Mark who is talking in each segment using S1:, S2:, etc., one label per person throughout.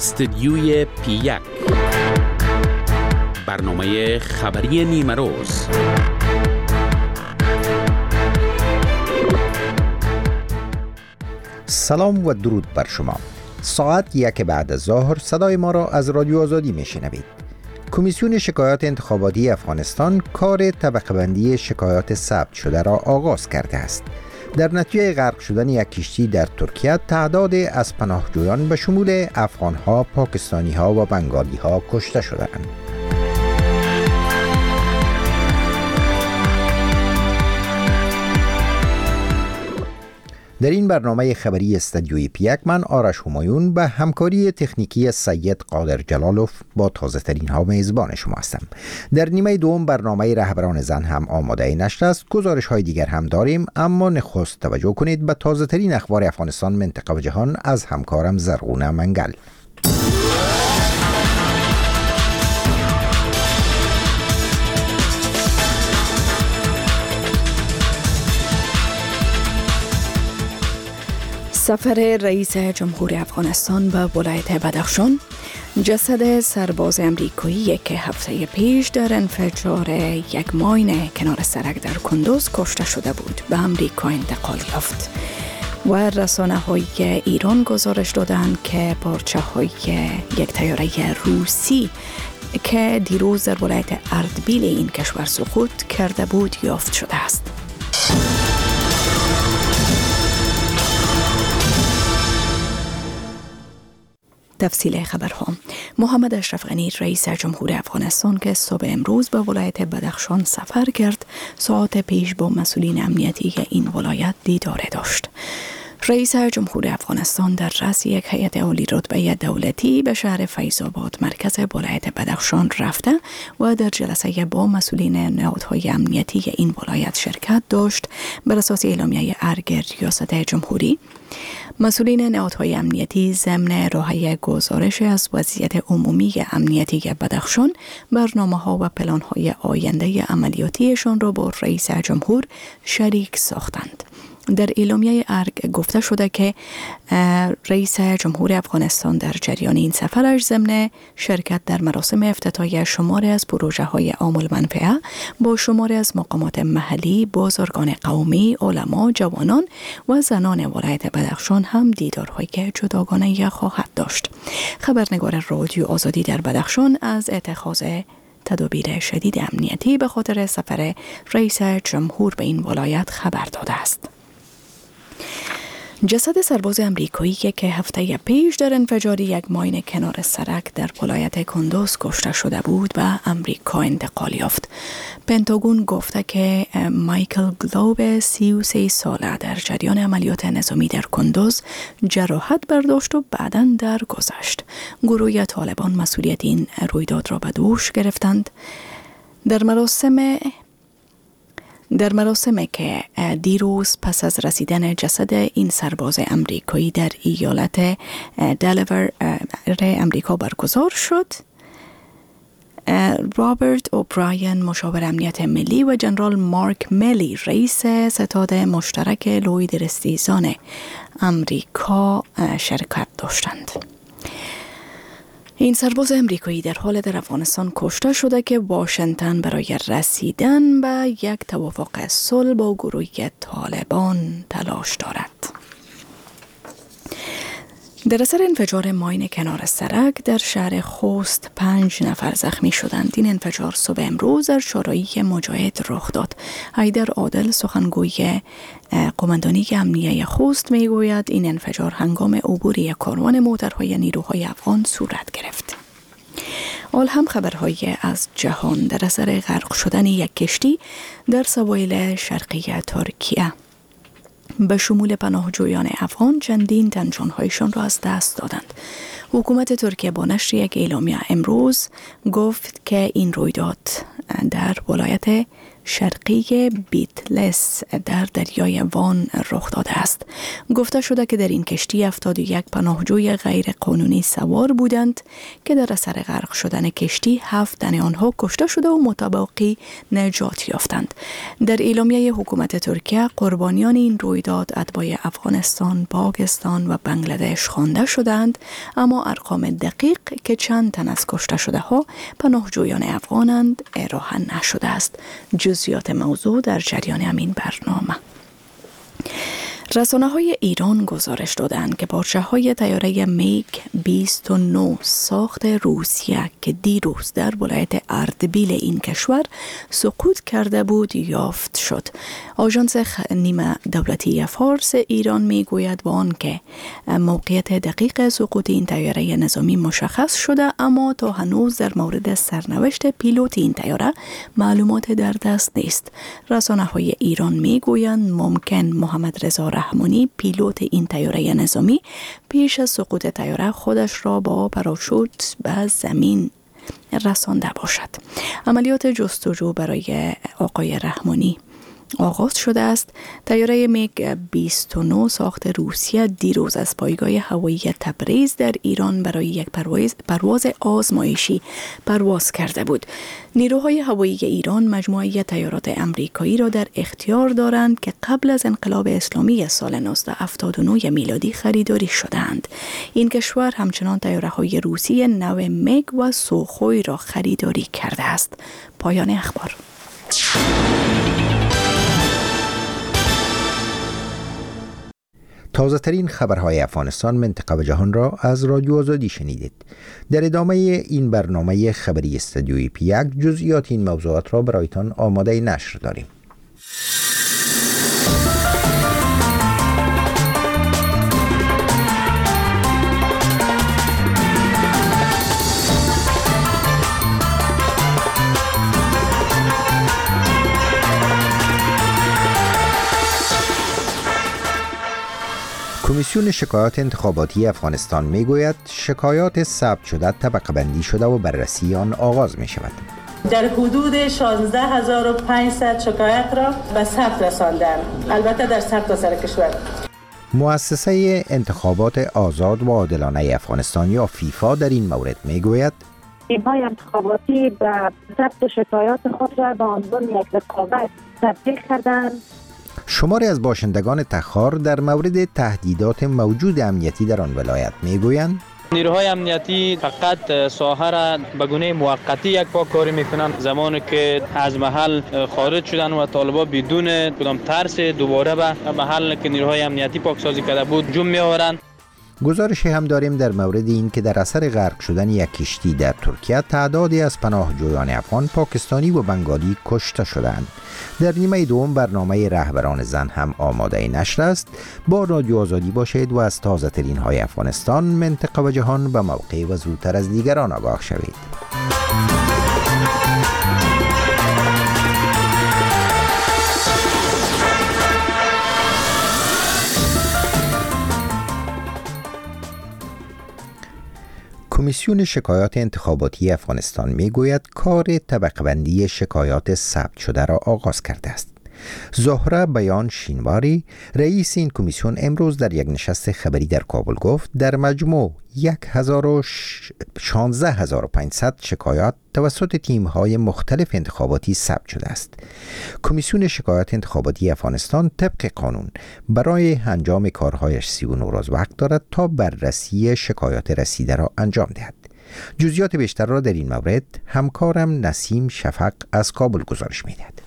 S1: استدیوی پی1 برنامه خبری نیمه روز.
S2: سلام و درود بر شما. ساعت 1 بعد از ظهر صدای ما را از رادیو آزادی میشنوید. کمیسیون شکایات انتخاباتی افغانستان کار طبقه بندی شکایات ثبت شده را آغاز کرده است. در نتیجه غرق شدن یک کشتی در ترکیه تعداد از پناهجویان به شمول افغان‌ها، پاکستانی‌ها و بنگالی‌ها کشته شدند. در این برنامه خبری استدیوی پی1 من آرش همایون به همکاری تکنیکی سید قادر جلالوف با تازه ترین ها میزبان شما هستم. در نیمه دوم برنامه رهبران زن هم آماده نشده است. گزارش های دیگر هم داریم، اما نخست توجه کنید به تازه ترین اخبار افغانستان، منطقه و جهان از همکارم زرغونه منگل.
S3: سفر رئیس جمهور افغانستان به ولایت بدخشان، جسد سرباز امریکایی که هفته پیش در انفجار یک ماین کنار سرک در کندوز کشته شده بود به امریکا انتقال یافت و رسانه‌های ایران گزارش دادند که پارچه‌های یک طیاره روسی که دیروز در ولایت اردبیل این کشور سقوط کرده بود یافت شده است. تفصیل خبرها. محمد اشرف غنی رئیس جمهور افغانستان که صبح امروز به ولایت بدخشان سفر کرد، ساعت پیش با مسئولین امنیتی این ولایت دیدار داشت. رئیس جمهور افغانستان در رأس یک هیئت عالی رتبه دولتی به شهر فیض‌آباد مرکز ولایت بدخشان رفته و در جلسه با مسئولین نهادهای امنیتی این ولایت شرکت داشت. بر اساس اعلامیه ارگ ریاست جمهوری، مسئولین نهادهای امنیتی ضمن ارائه گزارش از وضعیت عمومی امنیتی بدخشان، برنامه‌ها و پلان‌های آینده عملیاتیشان را با رئیس جمهور شریک ساختند. در اعلامیه ارگ گفته شده که رئیس جمهور افغانستان در جریان این سفرش ضمن شرکت در مراسم افتتاحیه شماری از پروژه‌های عام المنفعه با شماری از مقامات محلی، بازرگان قومی، علما، جوانان و زنان ولایت بدخشان هم دیدارهای جداگانه خواهد داشت. خبرنگار رادیو آزادی در بدخشان از اتخاذ تدابیر شدید امنیتی به خاطر سفر رئیس جمهور به این ولایت خبر داده است. جسد سرباز امریکایی که هفته پیش در انفجار یک ماین کنار سرک در ولایت کندوز کشته شده بود به امریکا انتقال یافت. پنتاگون گفته که مایکل گلوب 33 ساله در جریان عملیات نظامی در کندوز جراحت برداشت و بعداً درگذشت. گروه طالبان مسئولیت این رویداد را به دوش گرفتند. در مراسمی که دیروز پس از رسیدن جسد این سرباز امریکایی در ایالت دلاور امریکا برگزار شد، رابرت اوبراین مشاور امنیت ملی و جنرال مارک ملی رئیس ستاد مشترک لوید رستیزان امریکا شرکت داشتند. این سرباز امریکایی در حال در افغانستان کشته شده که واشنگتن برای رسیدن به یک توافق صلح با گروه طالبان تلاش دارد. در اثر انفجار ماین کنار سرک در شهر خوست 5 نفر زخمی شدند. این انفجار صبح امروز در شورای مجاهد رخ داد. حیدر عادل سخنگوی قماندانی امنیه خوست میگوید این انفجار هنگام عبور یک کاروان موترهای نیروهای افغان صورت گرفت. حال هم خبرهای از جهان. در اثر غرق شدن یک کشتی در سواحل شرقی ترکیه به شمول پناهجویان افغان چندین تن جانهایشان را از دست دادند. حکومت ترکیه با نشر یک اعلامیه امروز گفت که این رویداد در ولایت شرقی بیتلس در دریای وان رخ داده است. گفته شده که در این کشتی 71 پناهجوی غیر قانونی سوار بودند که در اثر غرق شدن کشتی 7 تن آنها کشته شده و متبقی نجات یافتند. در اعلامیه حکومت ترکیه قربانیان این رویداد اتباع افغانستان، پاکستان و بنگلادش خوانده شدند، اما ارقام دقیق که چند تن از کشته شده ها پناهجویان افغانند ارائه نشده است. جزئیات موضوع در جریان همین برنامه. رسانه‌های ایران گزارش دادند که پارچه‌های طیاره میگ 29 ساخت روسیه که دیروز در ولایت اردبیل این کشور سقوط کرده بود یافت شد. آژانس نیمه دولتی فارس ایران میگوید با آنکه موقعیت دقیق سقوط این طیاره نظامی مشخص شده، اما تا هنوز در مورد سرنوشت پیلوت این طیاره معلومات در دست نیست. رسانه‌های ایران میگویند ممکن محمد رضا رحمانی پیلوت این طیاره نظامی پیش از سقوط طیاره خودش را با پاراشوت به زمین رسانده باشد. عملیات جستجو برای آقای رحمانی آغاز شده است. طیاره میگ 29 ساخت روسیه دیروز از پایگاه هوایی تبریز در ایران برای یک پرواز آزمایشی پرواز کرده بود. نیروهای هوایی ایران مجموعه طیارات امریکایی را در اختیار دارند که قبل از انقلاب اسلامی سال 1979 میلادی خریداری شدند. این کشور همچنان طیاره‌های روسی نو میگ و سوخوی را خریداری کرده است. پایان اخبار.
S2: تازه ترین خبرهای افغانستان، منطقه و جهان را از رادیو آزادی شنیدید. در ادامه این برنامه خبری استودیوی پی 1 جزئیات این موضوعات را برایتان آماده نشر داریم. کمیسیون شکایات انتخاباتی افغانستان میگوید شکایات ثبت شده طبقه بندی شده و بررسی آن آغاز می شود.
S4: در حدود 16500 شکایت را به ثبت رساندند، البته در سرتاسر کشور.
S2: مؤسسه انتخابات آزاد و عادلانه افغانستان یا فیفا در این مورد میگوید
S5: تیم‌های انتخاباتی به ثبت شکایات خود را به عنوان یک رقابت تبدیل کردند.
S2: شماری از باشندگان تخار در مورد تهدیدات موجود امنیتی در آن ولایت میگویند
S6: نیروهای امنیتی فقط ساحه را به گونه موقتی یک پا کاری میکنن. زمانی که از محل خارج شدن و طالبا بدون کدام ترس دوباره به محل که نیروهای امنیتی پاکسازی کرده بود جمع میآورند.
S2: گزارشی هم داریم در مورد این که در اثر غرق شدن یک کشتی در ترکیه تعدادی از پناهجویان افغان، پاکستانی و بنگالی کشته شدند. در نیمه دوم برنامه رهبران زن هم آماده نشر است. با رادیو آزادی باشید و از تازه ترین های افغانستان، منطقه و جهان به موقع و زودتر از دیگران آگاه شوید. کمیسیون شکایات انتخاباتی افغانستان میگوید کار طبقه بندی شکایات ثبت شده را آغاز کرده است. زهره بیان شینواری، رئیس این کمیسیون، امروز در یک نشست خبری در کابل گفت در مجموع 16500 شکایات توسط تیم‌های مختلف انتخاباتی ثبت شده است. کمیسیون شکایات انتخاباتی افغانستان طبق قانون برای انجام کارهایش 39 روز وقت دارد تا بررسی شکایات رسیده را انجام دهد. جزئیات بیشتر را در این مورد همکارم نسیم شفق از کابل گزارش می‌دهد.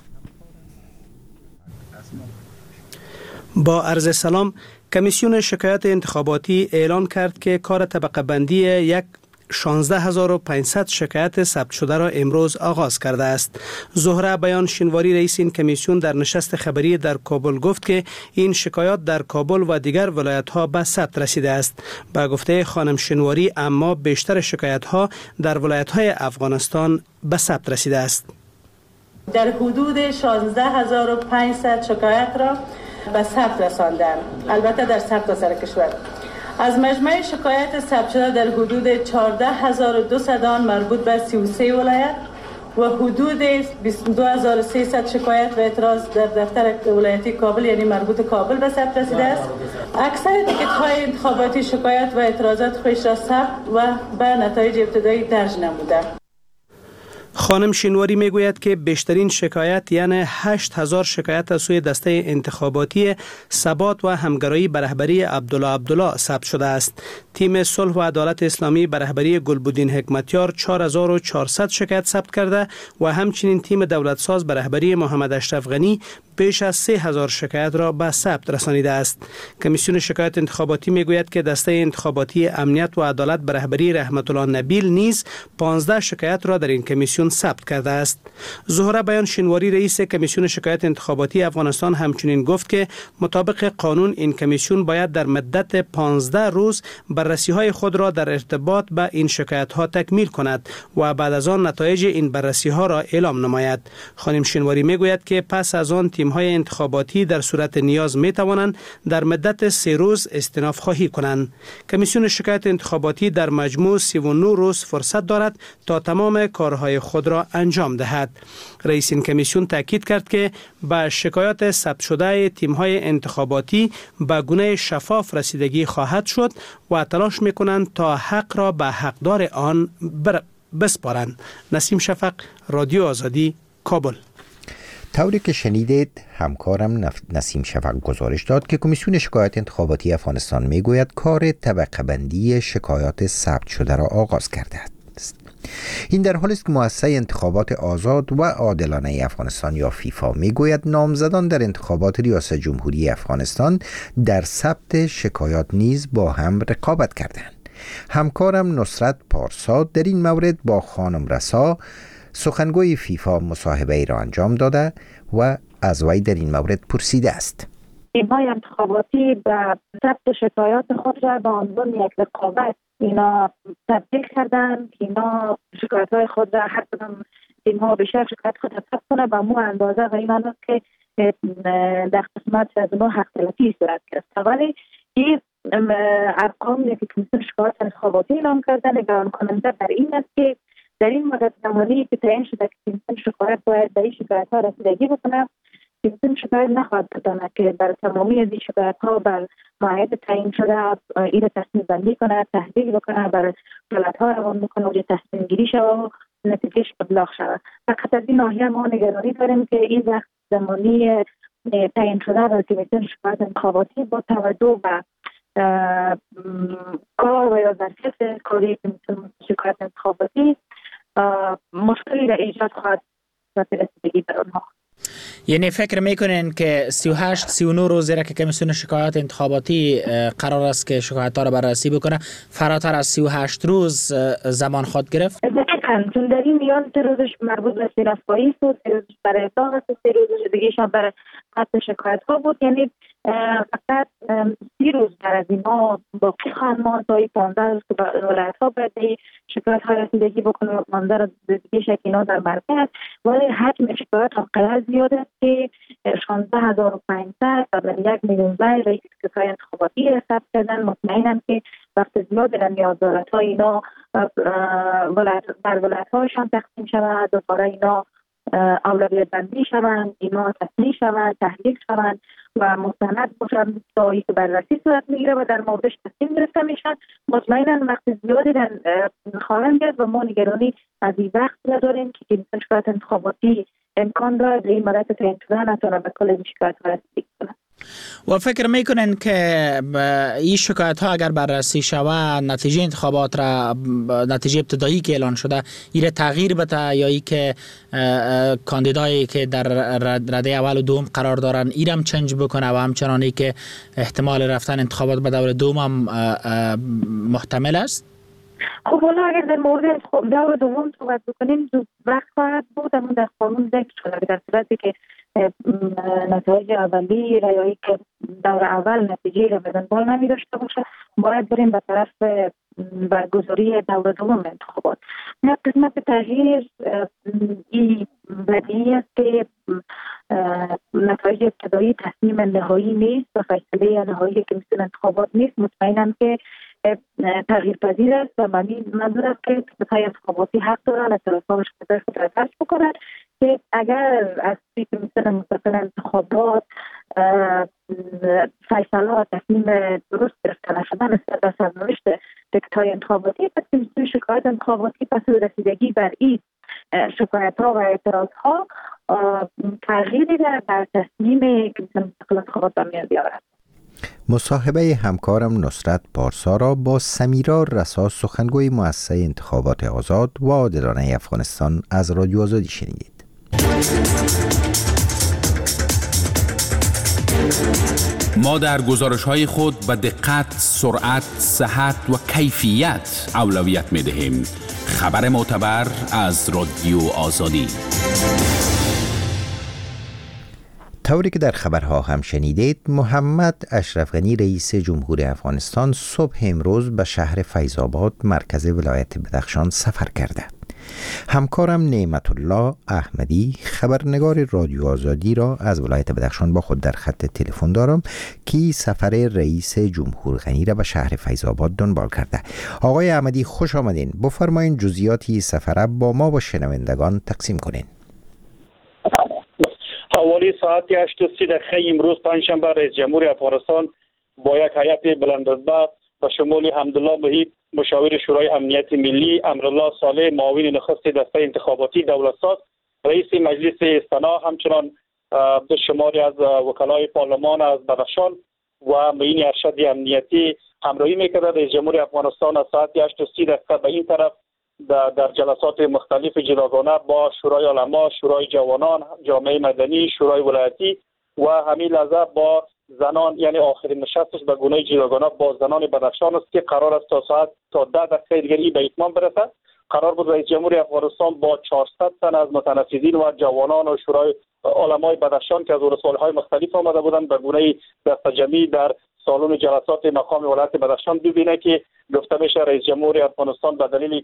S7: با عرض سلام، کمیسیون شکایات انتخاباتی اعلان کرد که کار طبقه بندی 16500 شکایت ثبت شده را امروز آغاز کرده است. زهره بیان شینواری، رئیس این کمیسیون، در نشست خبری در کابل گفت که این شکایات در کابل و دیگر ولایت‌ها به ثبت رسیده است. با گفته خانم شینواری، اما بیشتر شکایت‌ها در ولایت‌های افغانستان به ثبت رسیده است.
S4: در حدود 16500 شکایت را به ثبت رساندند، البته در سرتاسر کشور. از مجموع شکایت ثبت شده در حدود 14200 آن مربوط به 33 ولایت و حدود 22300 شکایت و اعتراض در دفتر ولایتی کابل یعنی مربوط کابل به ثبت رسیده است. اکثر تیکت‌های انتخاباتی شکایت و اعتراضات خودش را ثبت و به نتایج ابتدایی درج نموده.
S7: خانم شینواری میگوید که بیشترین شکایت یعنی 8000 شکایت از سوی دسته انتخاباتی ثبات و همگرایی به رهبری عبدالله ثبت شده است. تیم صلح و عدالت اسلامی به رهبری گلبدین حکمتیار 4400 شکایت ثبت کرده و همچنین تیم دولتساز به رهبری محمد اشرف غنی بیش از 3000 شکایت را به ثبت رسانیده است. کمیسیون شکایت انتخاباتی میگوید که دسته انتخاباتی امنیت و عدالت به رهبری رحمت الله نبیل نیز 15 شکایت را در این کمیسیون ثبت کرده است. زهره بیان شینواری رئیس کمیسیون شکایت انتخاباتی افغانستان همچنین گفت که مطابق قانون این کمیسیون باید در مدت 15 روز بررسی‌های خود را در ارتباط به این شکایت‌ها تکمیل کند و بعد از آن نتایج این بررسی‌ها را اعلام نماید. خانم شینواری میگوید که پس از آن تیم‌های انتخاباتی در صورت نیاز می‌توانند در مدت 3 روز استئناف خواهی کنند. کمیسیون شکایت انتخاباتی در مجموع 39 روز فرصت دارد تا تمام کارهای خود را انجام دهد. رئیس این کمیسیون تاکید کرد که به شکایات ثبت شده تیم‌های انتخاباتی به گونه شفاف رسیدگی خواهد شد و تلاش می‌کنند تا حق را به حقدار آن بسپارند. نسیم شفق، رادیو آزادی، کابل.
S2: طوری که شنیدید همکارم نسیم شفق گزارش داد که کمیسیون شکایت انتخاباتی افغانستان میگوید کار طبقه بندی شکایات ثبت شده را آغاز کرده است. این در حالی است که مؤسسه انتخابات آزاد و عادلانه افغانستان یا فیفا میگوید نامزدان در انتخابات ریاست جمهوری افغانستان در ثبت شکایات نیز با هم رقابت کردند. همکارم نصرت پارسا در این مورد با خانم رسا سخنگوی فیفا مصاحبه ای را انجام داده و از وی در این مورد پرسیده است.
S5: تیم‌های انتخاباتی به ثبت شکایات خود را به عنوان یک رقابت اینا تبدیل کردن. اینا شکایت‌های خود را هر کدام تیم‌ها بیشتر شکایت خود را ثبت کنه به مو اندازه و این معنی که در قسمت از ما حق تلفی صورت گرفت. ولی این ارقامی که کمیسیون شکایات انتخاباتی اعلام کرده نگران کننده بر این است که در این مدت زمانی که تعیین شده که کمیسیون شکایت باید به این شکایت‌ها رسیدگی بکنه، کمیسیون شکایت نخواهد بکنه که بر تمامی از این شکایت‌ها بر معاید تعیین شده این تصمیم بندی کنه، تحلیل بکنه، بر غلط‌ها روان بکنه و تصمیم گیری شود و نتیجهش ابلاغ شود. فقط از این ناحیه ما نگرانی داریم که این وقت زمانی تعیین شده در کمیسیون شکایت انتخاباتی با توجه به کار و یا ظرفیت کاری کمیسیون شکایت انتخاباتی مشکلی را ایجاد خواهد و رسیدگی بر آنها.
S8: یعنی فکر میکنین که 38-39 روز را که کمیسیون شکایات انتخاباتی قرار است که شکایت‌ها را بررسی بکنه فراتر از 38 روز زمان خواهد گرفت؟
S5: دقیقاً، چون در این میان 3 روزش مربوط به استعفایی بود، 3 روزش برای اطلاق است، 3 روزش دیگه‌شان برای ثبت شکایت‌ها بود. یعنی فقط 30 روز بر از اینا باقی خواهد ماند تا 15 روز که ولایت‌ها باید شکایت‌ها رسیدگی بکنه و 15 روز دیگه شکینا در مرکز. ولی حجم شکایت انقدر زیاد است که 16500 و 1 میلیون رای کسای انتخاباتی ثبت کردن. مطمئنم که وقت زیاد در نیاز دارد تا اینا بر ولایت‌هاشان تقسیم شود، دوباره اینا اولویت بندی شوند، اینا تصحیح شوند، تحلیل شوند و مستند باشند تا اینکه بررسی صورت میگیره و در موردش تصمیم گرفته میشن. مطمئنا وقت زیادی در خواهند گرفت و ما نگرانی از این وقت نداریم که کمیسیون شکایت انتخاباتی امکان دارد این مدت تعیین شده نتونه به کل این شکایت‌ها رسیدگی کنه.
S8: و فکر میکنین که این شکایت ها اگر بررسی شود نتیجه انتخابات را نتیجه ابتدایی که اعلان شده این تغییر بده یا ای که کاندیدایی که در رده اول و دوم قرار دارن ایرم چنج بکنه و همچنانی که احتمال رفتن انتخابات به دور دوم هم محتمل است؟
S5: خب حالا اگر در مورد دور دوم صحبت بکنیم وقت خواهد بود، اما در قانون ذکر شده در صورتی که نتایج اولی رایایی که دور اول نتیجه را به دنبال نمی داشته باشه باید بریم به طرف برگزاری دور دوم انتخابات. نه قسمت تغییر این بدیهی است که نتایج ابتدایی تصمیم نهایی نیست و فیصله نهایی کمیسیون انتخابات نیست. مطمئنم که تغییر پذیر است و منظور است که کمیته انتخاباتی حق دارن اعتراضات خود را کشف بکنند که اگر از کمیسیون مستقل انتخابات فیصله و تصمیم درست گرفته نشده نسبت به سرنوشت کمیته انتخاباتی، پس کمیسیون شکایت انتخاباتی پس رسیدگی بر این شکایت ها و اعتراض ها تغییری در تصمیم کمیسیون مستقل انتخابات به میان بیاورد.
S2: مصاحبه همکارم نصرت پارسا را با سمیرا رسا، سخنگوی مؤسسه انتخابات آزاد و عادلانه افغانستان از رادیو آزادی شنیدید.
S1: ما در گزارش‌های خود به دقت، سرعت، صحت و کیفیت اولویت می‌دهیم. خبر معتبر از رادیو آزادی.
S2: طوری که در خبرها هم شنیدید، محمد اشرف غنی رئیس جمهور افغانستان صبح امروز به شهر فیض‌آباد مرکز ولایت بدخشان سفر کرده. همکارم نعمت الله احمدی خبرنگار رادیو آزادی را از ولایت بدخشان با خود در خط تلفن دارم که سفر رئیس جمهور غنی را به شهر فیض‌آباد دنبال کرده. آقای احمدی خوش آمدین. بفرمایید جزئیاتی سفر با ما با شنوندگان تقسیم کنین.
S9: حوالی ساعت 8:30 دقیقه امروز پنجشنبه رئیس جمهور افغانستان با یک هیئت بلندرتبه به شمول حمدالله محیط مشاور شورای امنیت ملی، امرالله صالح معاون نخست دسته انتخاباتی دولتساز، رئیس مجلس استنا، همچنان شماری از وکلای پارلمان از بدخشان و معین ارشد امنیتی همراهی میکرد. رئیس جمهور افغانستان از ساعت 8:30 دقیقه به این طرف در جلسات مختلف جداگانه با شورای علما، شورای جوانان، جامعه مدنی، شورای ولایتی و همین لحظه با زنان، یعنی آخرین نشستش به گونه جداگانه با زنان بدخشان است که قرار است تا 10 دقیقه دیگر به اتمام برسد. قرار بود رئیس جمهور افغانستان با 400 تن از متنفذین و جوانان و شورای علمای بدخشان که از ولسوالی‌های مختلف آمده بودند به گونه دستجمعی در سالن جلسات مقام ولایت بدخشان ببینه که گفته میشه رئیس جمهور افغانستان به دلیل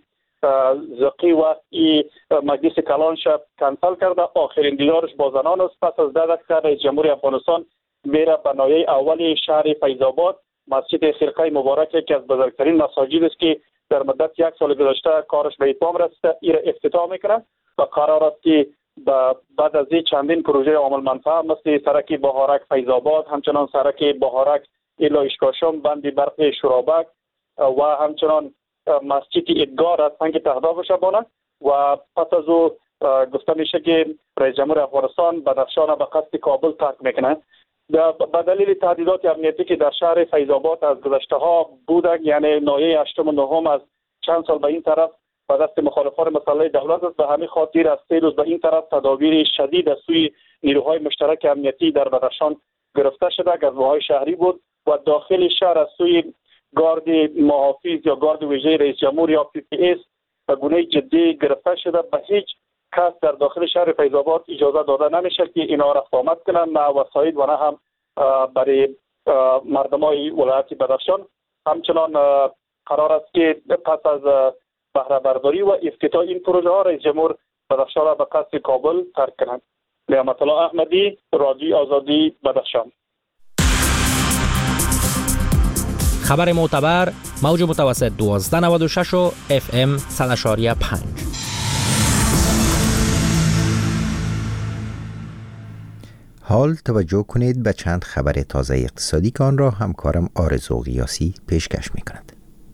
S9: زقی و مجلس کلانش کنسل کرده. آخرین دیدارش با زنان است. پس از 10 دقیقه رئیس جمهور افغانستان میره به ناحیه اولی شهر فیض‌آباد، مسجد خرقه مبارک که از بزرگترین مساجد است که در مدت 1 سال گذشته کارش به اتمام رسیده، این افتتاح میکنه و قرار است که بعد از این چندین پروژه عامل منفعه مثل سرک بهارک فیض‌آباد، همچنان سرک بهارک الی اشکاشم، بند برق شورابک و همچنان مسجد ادگار از سنگ تهداب شبانه و پس از او گفته میشه که رئیس جمهور افغانستان بدخشان به قصد کابل ترک میکنه. به دلیل تهدیدات امنیتی که در شهر فیض‌آباد از گذشته ها بودند، یعنی ناحیه 8 و 9 از چند سال به این طرف به دست مخالفان مسلح دولت است. به همین خاطر از 3 روز به این طرف تدابیر شدید از سوی نیروهای مشترک امنیتی در بدخشان گرفته شده. گزمه‌های شهری بود و داخل شهر از سوی گارد محافظ یا گارد ویژه رئیس جمهور یا PPS به گونه جدی گرفته شده. به هیچ کس در داخل شهر فیض‌آباد اجازه داده نمیشه که اینا را اقامت کنند، نه وسایل و نه هم برای مردمای ولایت بدخشان. همچنان قرار است که پس از بهره برداری و افتتاح این پروژه ها رئیس جمهور بدخشان را به قصد کابل ترک کنند. نعمت الله احمدی، رادیو آزادی، بدخشان.
S10: خبر معتبر، موج متوسط 1296 و FM 100.5.
S2: حال توجه کنید به چند خبر تازه اقتصادی که آن را همکارم آرزو قیاسی پیشکش می‌کند.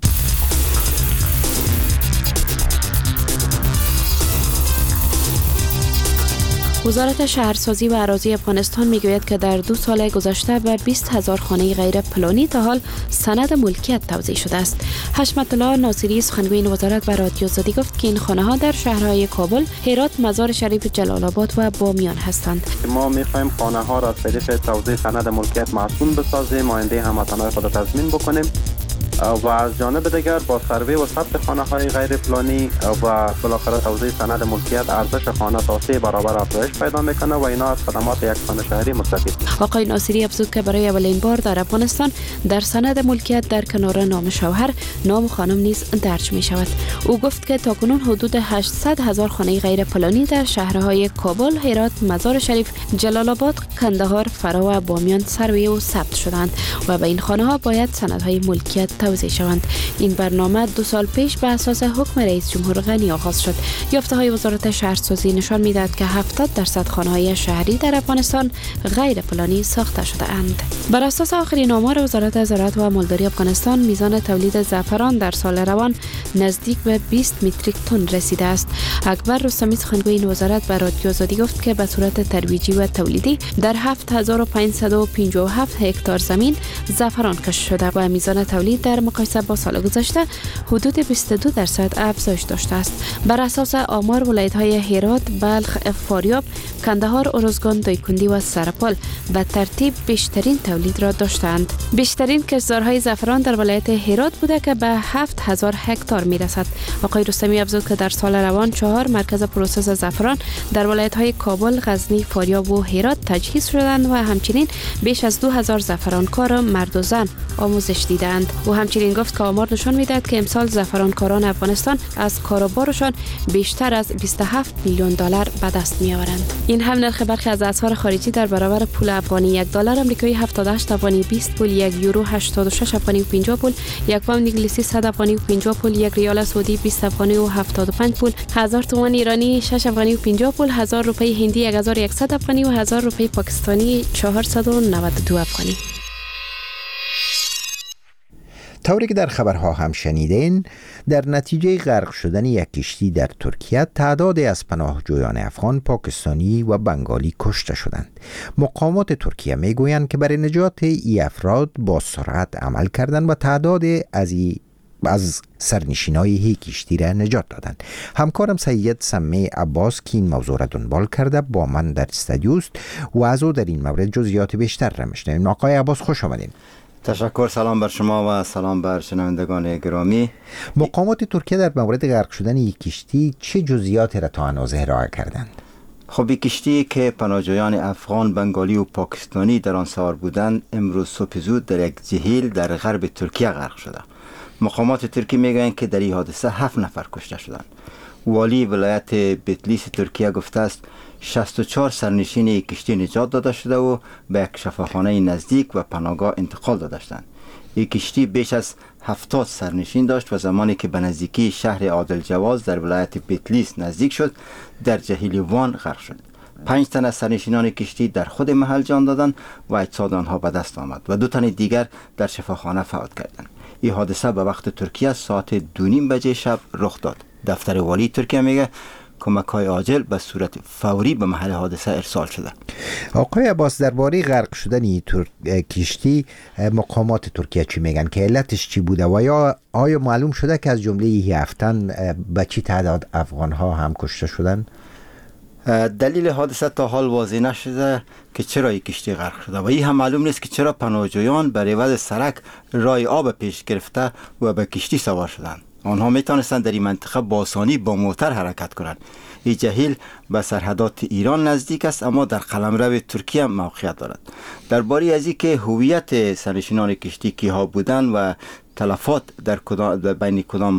S11: وزارت شهرسازی و اراضی افغانستان میگوید که در 2 سال گذشته به 20,000 خانه غیر پلانی تا حال سند ملکیت توزیع شده است. حشمت الله ناصری سخنگوی این وزارت به رادیو آزادی گفت که این خانه ها در شهرهای کابل، هرات، مزار شریف، جلال آباد و بامیان هستند.
S12: ما میخوایم خانه ها را از طریق توزیع سند ملکیت محسون بسازیم، آینده هموطنان خود تضمین بکنیم و از جانب دیگر با سروی و ثبت خانه های غیر پلانی و بالاخره توزیع سند ملکیت ارزش خانه تا 3 برابر افزایش پیدا میکنه و اینا از خدمات یکسان شهری مستفید.
S11: آقای ناصری افزود که برای اولین بار در افغانستان در سند ملکیت در کنار نام شوهر نام خانم نیز درج می شود. او گفت که تاکنون حدود 800,000 خانه غیر پلانی در شهرهای کابل، هرات، مزار شریف، جلال آباد، کندهار، فرا و بامیان سروی و ثبت شدند و به این خانه ها باید سندهای ملکیت توزیع شوند. این برنامه 2 سال پیش به اساس حکم رئیس جمهور غنی آغاز شد. یافته‌های وزارت شهرسازی نشان می‌دهد که 70% خانه‌های شهری در افغانستان غیر پلانی ساخته شده اند. بر اساس آخرین آمار وزارت زراعت و مالداری افغانستان، میزان تولید زعفران در سال روان نزدیک به 20 متریک تن رسیده است. اکبر رستمی سخنگوی این وزارت به رادیو آزادی گفت که به صورت ترویجی و تولیدی در 7557 هکتار زمین زعفران کاشته شده و میزان تولید در مقایسه با سال گذشته حدود 22% افزایش داشته است. بر اساس آمار ولایت‌های هرات، بلخ، فاریاب، کندهار، ارزگان، دایکندی و سرپال به ترتیب بیشترین تولید را داشتند. بیشترین کشتزارهای زعفران در ولایت هرات بوده که به 7000 هکتار میرسد. آقای رستمی افزود که در سال روان 4 مرکز پروسس زعفران در ولایت‌های کابل، غزنی، فاریاب و هرات تجهیز شدند و همچنین بیش از 2000 زعفرانکار مرد و زن آموزش دیدند. و همچنین گفت که آمار نشان می‌دهد که امسال زعفرانکاران افغانستان از کاروبارشان بیشتر از 27 میلیون دلار به دست می‌آورند. این هم نرخ برخی از اسعار خارجی در برابر پول افغانی: 1 دلار آمریکایی 78 افغانی 20 پول، 1 یورو 86 افغانی و 50 پول، 1 پوند انگلیسی 100 افغانی و 50 پول، 1 ریال سعودی 20 افغانی و 75 پول، 1000 تومان ایرانی 6 افغانی و 50 پول، 1000 روپیه هندی 1100 افغانی و 1000 روپیه پاکستانی 492 افغانی.
S2: طوری که در خبرها هم شنیدین، در نتیجه غرق شدن یک کشتی در ترکیه تعدادی از پناهجویان افغان، پاکستانی و بنگالی کشته شدند. مقامات ترکیه میگویند که برای نجات این افراد با سرعت عمل کردند و تعدادی از سرنشینای هی کشتی را نجات دادند. همکارم سید سمی عباس که این موضوع را دنبال کرده با من در استودیوست و از او در این مورد جزئیات بیشتر را میشنویم. آقای عباس خوش آمدین.
S13: تشکر. سلام بر شما و سلام بر شنوندگان گرامی.
S2: مقامات ترکیه در مورد غرق شدن یک کشتی چه جزئیاتی را تا هنوز ارائه کردند؟
S13: خب این کشتی که پناهجویان افغان، بنگالی و پاکستانی در آن سوار بودند، امروز صبح زود در یک جهیل در غرب ترکیه غرق شده. مقامات ترکیه میگویند که در این حادثه 7 نفر کشته شدند. والی ولایت بیتلیس ترکیه گفته است 64 سرنشین کشتی نجات داده شده و به یک شفاخانه نزدیک و پناهگاه انتقال داده شدند. این کشتی بیش از 70 سرنشین داشت و زمانی که به نزدیکی شهر عادل جواز در ولایت بیتلیس نزدیک شد، در جهیل وان غرق شد. 5 تن از سرنشینان کشتی در خود محل جان دادند و اجساد آنها به دست آمد و 2 تن دیگر در شفاخانه فوت کردند. این حادثه به وقت ترکیه ساعت 2:30 بجه شب رخ داد. دفتر والی ترکیه میگه کمک‌های عاجل به صورت فوری به محل حادثه ارسال شده.
S2: آقای عباس، درباره غرق شدن کشتی مقامات ترکیه چی میگن که علتش چی بوده و آیا معلوم شده که از جمله 7 تن به چی تعداد افغان‌ها هم کشته شدن؟
S13: دلیل حادثه تا حال واضح نشده که چرا این کشتی غرق شده و این هم معلوم نیست که چرا پناهجویان بر عوض سرک راه آب پیش گرفته و به کشتی سوار شدند. آنها میتونستند در این منطقه با آسانی با موتر حرکت کنند. این جهیل به سرحدات ایران نزدیک است اما در قلمرو ترکیه موقعیت دارد. درباره از این که هویت سرنشینان کشتی کیها بودند و تلفات در بین کدام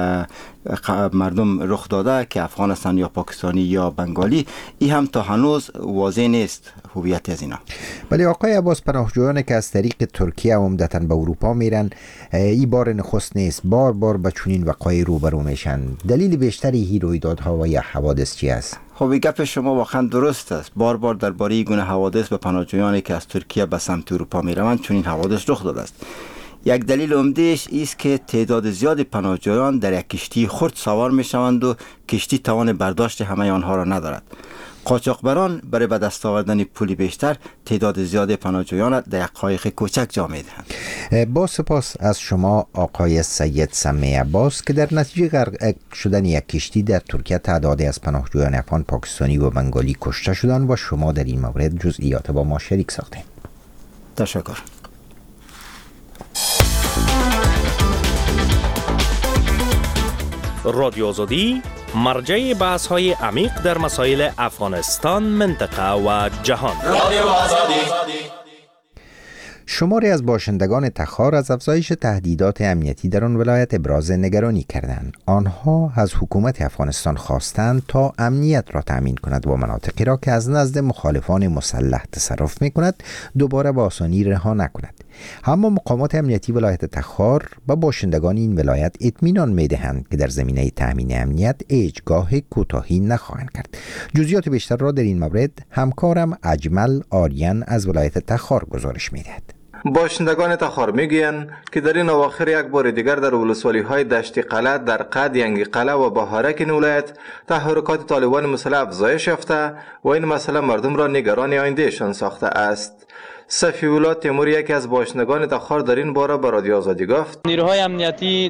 S13: مردم رخ داده که افغان هستند یا پاکستانی یا بنگالی، این هم تا هنوز واضح نیست هویت از اینا.
S2: ولی آقای عباس، پناهجویان که از طریق ترکیه عمدتاً به اروپا میرن، این بار نخست نیست، بار به چنین وقایع روبرو میشن. دلیل بیشتری این رویدادها و یا حوادث چی است؟
S13: خب این گپ شما واقعا درست است. بار درباره این گونه حوادث به پناهجویانی که از ترکیه به سمت اروپا میروند چنین حوادث رخ داده است. یک دلیل عمده‌اش است که تعداد زیاد پناهجویان در یک کشتی خرد سوار میشوند و کشتی توان برداشت همه آنها را ندارد. قاچاقبران برای به دست آوردن پول بیشتر تعداد زیاد پناهجویان در یک قایق کوچک جا می‌دهند.
S2: با سپاس از شما آقای سید سمی عباس که در نتیجه غرق شدن یک کشتی در ترکیه تعدادی از پناهجویان افغان، پاکستانی و بنگالی کشته شدند و شما در این مورد جزئیات با ما شریک ساختید.
S13: تشکر.
S10: رادیو آزادی مرجع بحث های عمیق در مسائل افغانستان، منطقه و جهان. رادیو آزادی.
S2: شماری از باشندگان تخار از افزایش تهدیدات امنیتی در آن ولایت ابراز نگرانی کردند. آنها از حکومت افغانستان خواستند تا امنیت را تأمین کند و مناطقی را که از نزد مخالفان مسلح تصرف می‌کند دوباره با آسانی رها نکند. اما مقامات امنیتی ولایت تخار با باشندگان این ولایت اطمینان می‌دهند که در زمینه تأمین امنیت هیچگاه کوتاهی نخواهند کرد. جزئیات بیشتر را در این مورد همکارم اجمل آریان از ولایت تخار گزارش می‌دهد.
S14: باشندگان تخار میگویند که در این اواخر یک بار دیگر در ولسوالی‌های دشت قلعه، در قد، ینگی قلعه و بهارک این ولایت تحرکات طالبان مسلح افزایش یافته و این مسئله مردم را نگران آیندهشان ساخته است. صفی‌الله تیموری یکی از باشندگان تخار در این باره به رادیو آزادی گفت:
S6: نیروهای امنیتی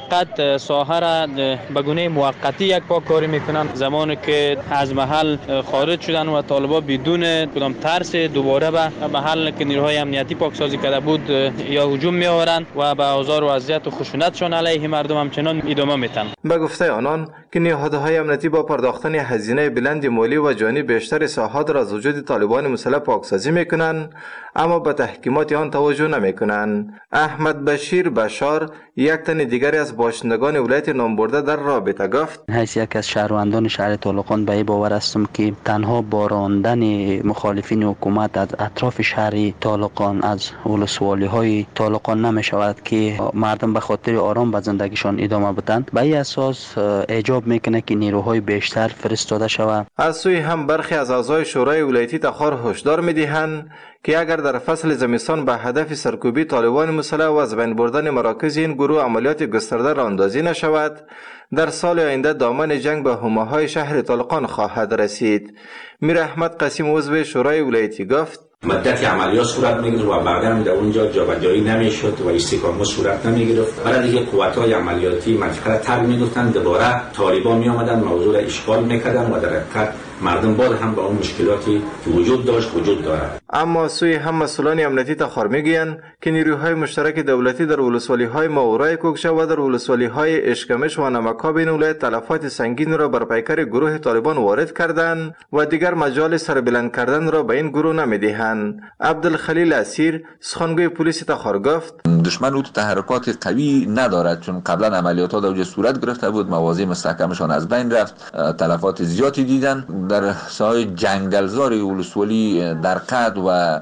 S6: فقط ساحه را به گونه موقتی یک پا کاری میکنند. زمانی که از محل خارج شدن و طالبان بدون کدام ترس دوباره به محل که نیروهای امنیتی پاکسازی کرده بود یا هجوم میآورند و به آزار و اذیت و خشونتشان علیه مردم همچنان ادامه میدن.
S14: به گفته آنان که نهادهای امنیتی با پرداختن هزینه بلند مالی و جانی بیشتر ساحات را از وجود طالبان مسلح پاکسازی میکنند، اما به تحکیمات آن توجه نمیکنند. احمد بشیر بشار یک تن دیگری از باشندگان ولایت نامبرده در رابطه گفت:
S15: حیث یک از شهروندان شهر طالقان به این باور هستم که تنها باراندن مخالفین حکومت از اطراف شهر طالقان از ولسوالی‌های طالقان نمیشود که مردم به خاطر آرام به زندگیشان ادامه بدن. به این اساس ایجاب میکنه که نیروهای بیشتر فرستاده شود.
S14: از سوی هم برخی از اعضای شورای ولایتی تخار هشدار میدهند که اگر در فصل زمستان به هدف سرکوبی طالبان مسلح و از بین بردن مراکز این گروه عملیات گسترده را اندازی نشود، در سال آینده دامن جنگ به حومه‌های شهر طالقان خواهد رسید. میر احمد قسیم عضو شورای ولایتی گفت:
S16: مدت عملیات صورت میگیره و بعداً در اونجا جابجایی نمیشد و استحکام صورت نمیگرفت. برای دیگه قوت‌های عملیاتی منطقه را ترک میگفتند، دوباره طالبان می آمدن موضوع را اشغال میکردن و در حقیقت مردم باز هم با اون مشکلاتی که وجود داشت وجود دارد.
S14: اما سوی هم مسئولان امنیتی تخار میگویند که نیروهای مشترک دولتی در ولسوالی‌های ماورای کوکشه و در ولسوالی‌های اشکمش و نمکاب این ولایت تلفات سنگین را بر پیکر گروه طالبان وارد کردند و دیگر مجال سربلند کردن را به این گروه نمیدهند. عبدالخلیل اسیر سخنگوی پلیس تخار گفت:
S17: دشمن او تحرکات قوی ندارد، چون قبلا عملیات‌ها در اونجا صورت گرفته بود، مواضع مستحکمشان از بین رفت، تلفات زیادی دیدن. در ساحه جنگلزار ولسوالی در قد و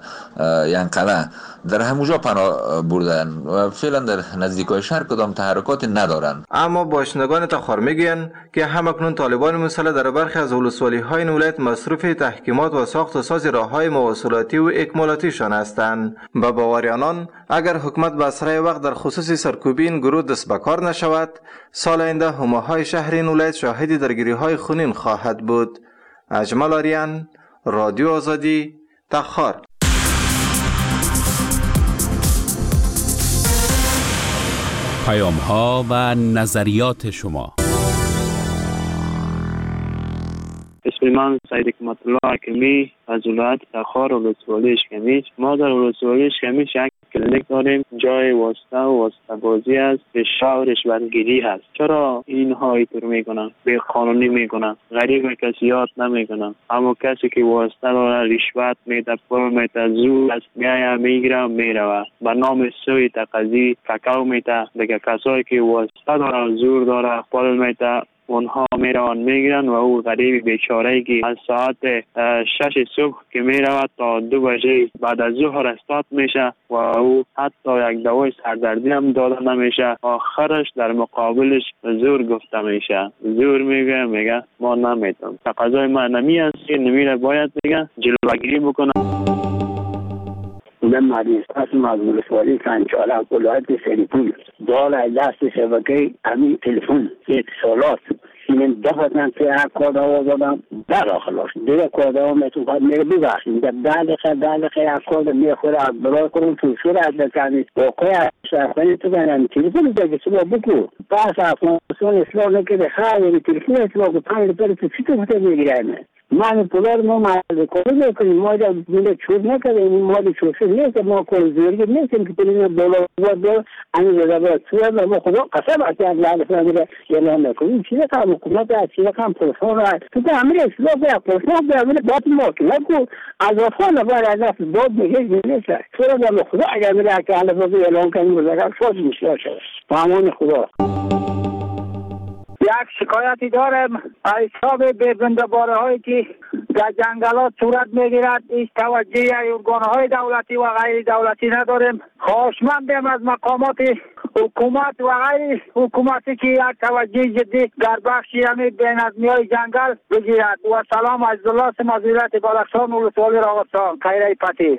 S17: ینقله در همونجا پناه بردن و فعلا در نزدیکای شهر کدام تحرکات ندارند.
S14: اما باشندگان تخار میگویند که همکنون طالبان مسلح در برخی از ولسوالی‌های این ولایت مصروف تحکیمات و ساخت و ساز راه‌های مواصلاتی و اکمالاتیشان هستند. به باور آنان اگر حکومت به اسرع وقت در خصوص سرکوبی این گروه دست به کار نشود، سال آینده حومه‌های شهر این ولایت شاهد درگیری‌های خونین خواهد بود. اجمل آریان، رادیو آزادی، تخار.
S1: پیام‌ها و نظریات شما.
S18: اسم من سید حکمت الله حکیمی از ولایت تخار و ولسوالی اشکمیش. ما در ولسوالی اشکمیش یک کلینیک داریم. جای واسطه و واسطه بازی است، رشوه و رشوه‌گیری هست. چرا اینها اینطور میکنن؟ به قانونی میکنن، غریب کسی یاد نمیکنن. اما کسی که واسطه داره رشوت میده، پول میده، زور است، میایه میگیره میروه به نام سوی تقاضی کاکاو میده. دیگه کسایی که واسطه داره، زور داره، پول میده، اونها میروند میگیرن و او غریب بیچاره‌ای که از ساعت 6 صبح که میرود تا 2 بجه بعد از ظهر استاد میشه و او حتی یک دوای سردردی هم داده نمیشه. آخرش در مقابلش زور گفته میشه، زور میگه ما نمیتونم، تقاضای ما نمی است که نمیره، باید میگه جلوگیری بکنه.
S19: من مریض هستم از ولسوالی کنچاله ولایت سریپور. دار دست شبکه همین تلفن اتصالات این دفترم که هر کار آواز دادم در آخلاش دیگه کار آواز میتونم میره ببخشیم در دلخه هر کار میخوره از برای کنم تو شور از بکنید واقعی اشترکنی تو بینم تلفن دیگه سبا بکو پس افغانستان اصلاح نکرده خیلی تلفن اصلاح که 5 روپیه تو چی تو بوده میگیرم من پولار ما معرض کنیم میکنیم، ما را میره چور نکردیم، ما را چورشور نیست، ما کل زورگی نیستیم که تلیم بالا بود همین زبر سواد و ما خدا قسم از لعنت فهمیده اعلام نکنیم. چیزی که حکومت از چیزی که پرسان را تو امیر اسلام به پرسان به امیر باطل موکل نکن از وفان بر از دست داد میگه نیست. چرا به خدا اگر میره که الان اعلام کنیم بزرگ فوج میشه فهمان خدا.
S20: یک شکایتی دارم حساب بزندباره هایی که در جنگلات صورت میگیرد، هیچ توجهی ارگان های دولتی و غیر دولتی نداریم. خواهشمندیم از مقامات حکومت و غیر حکومتی که یک توجه جدی در بخش همین بین‌نظمی های جنگل بگیرد. و سلام از الله مدیریت بدخشان ولسوالی راغستان خیره پتی.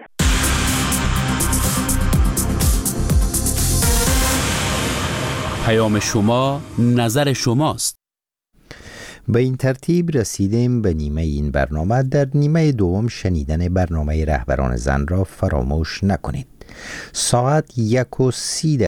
S1: پیام شما نظر شماست.
S2: به این ترتیب رسیدیم به نیمه این برنامه. در نیمه دوم شنیدن برنامه رهبران زن را فراموش نکنید. ساعت 1:30